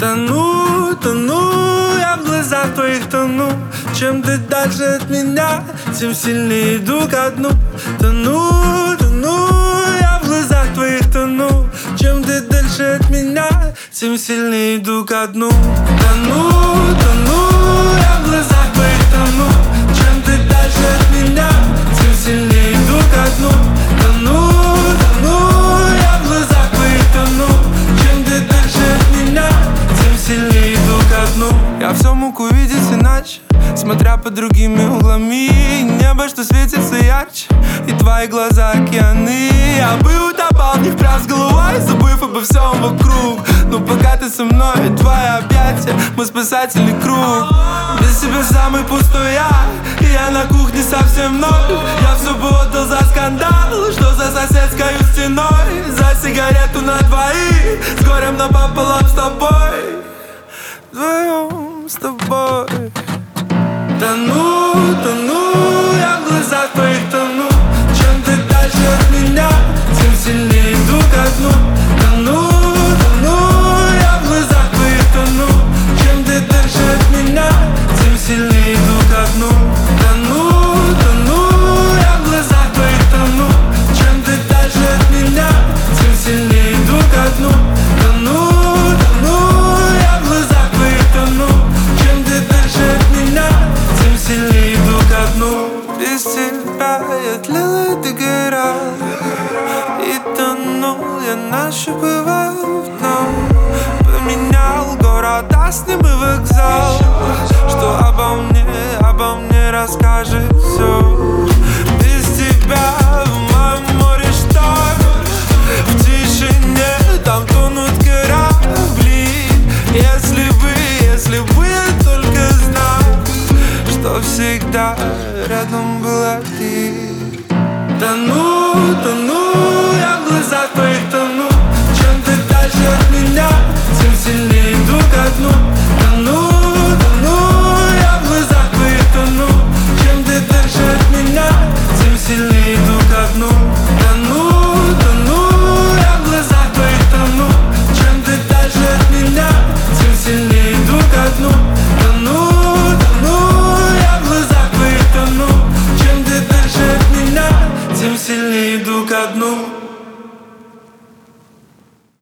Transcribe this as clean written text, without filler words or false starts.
Тону, я в глазах твоих тону. Чем ты дальше от меня, тем сильнее иду ко дну. Тону, я в глазах твоих тону. Чем ты дальше от меня, тем сильнее иду ко дну. Тону, я в глазах твоих тону. Чем ты дальше от меня, тем сильнее иду ко дну. Тону, я в глазах твоих тону. Чем ты дальше от меня, тем сильнее иду ко дну. Я все мог увидеть иначе, смотря под другими углами. Небо, что светится ярче, и твои глаза океаны. Я бы утопал в них прям с головой, забыв обо всем вокруг. Но пока ты со мной, твои объятия, мой спасательный круг. Без тебя самый пустой и я на кухне совсем ноль. Я все бы отдал за скандал, что за соседской стеной. За сигарету на двоих, с горем напополам с тобой. Вдвоем с тобой. Тону, я в глазах твоих тону. Чем ты дальше от меня, тем сильнее иду ко дну. Тону, я в глазах твоих тону. Чем ты дальше от меня, тем сильнее иду ко дну. Тону, я в глазах твоих тону. Чем ты дальше от меня, тем сильнее иду ко дну. Тону, я в глазах твоих тону. Чем ты дальше от меня, тем сильнее иду ко дну. Без тебя я тлел и догорал, и тонул я нащупывал дно. Поменял город, а с ним и вокзал. Что обо мне расскажет все. Без тебя в моем море шторм. В тишине там тонут корабли. Если бы я только знал, что всегда рядом